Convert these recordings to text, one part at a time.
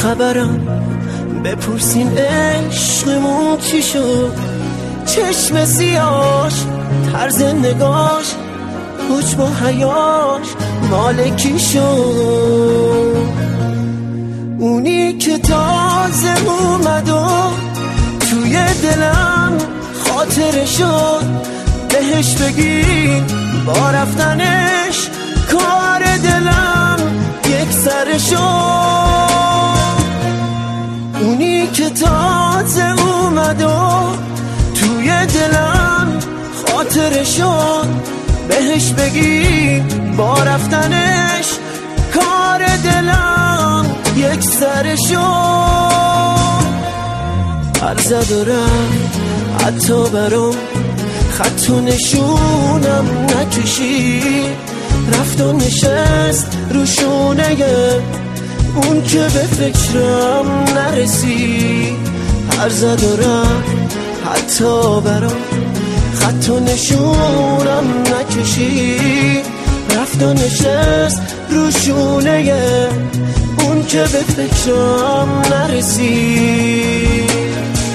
خبرم بپرسین عشقمون چی شد. چشم سیاش، طرز نگاش، حجم و حیاش مال کی شد. اونی که تازه اومد و توی دلم خاطره شد. بهش بگین با رفتنش کار دلم یک سر شد. اونی که تازه اومد و توی دلم خاطره شد. بهش بگین با رفتنش کار دلم یک سر شد. هر زد و رفت حتی برام خط و نشونم نکشید. رفت و نشست رو شونه اون که به فکرم نرسید. هر زد و رفت حتی برام خط و نشونم نکشید. رفت و نشست رو شونه اون که به فکرم نرسید.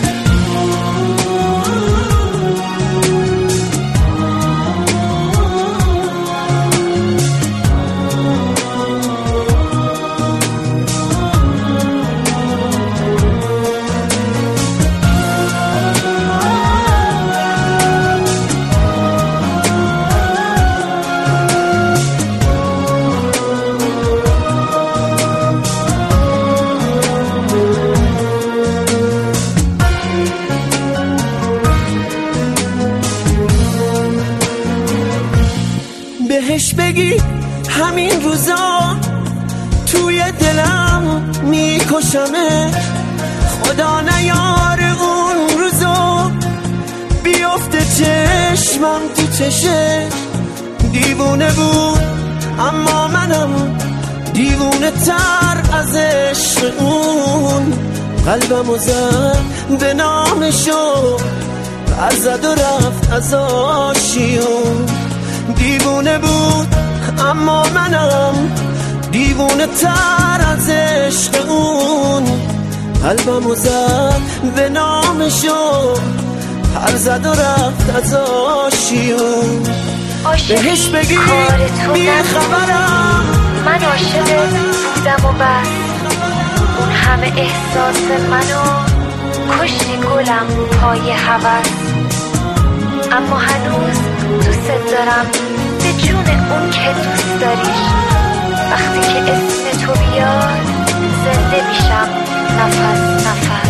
بهش بگی همین روزا توی دلم میکشمه. خدا نیار اون روزا بیفته چشمم تو چشش. دیوونه بود اما منم دیوونه تر از عشق اون. قلبمو زد به نامشو زد و رفت از آشیون. دیوونه بود اما منم دیوونه تر از عشق اون. قلبمو زد به نامشو پر زد و رفت از آشیون. بهش بگی بی خبرم من عاشق بودم و بس. اون همه احساس منو کشتی گلم پای هوس. اما هنوز دوست دارم به جون اون که دوست داریش. وقتی که اسم تو بیاد زنده میشم نفس نفس.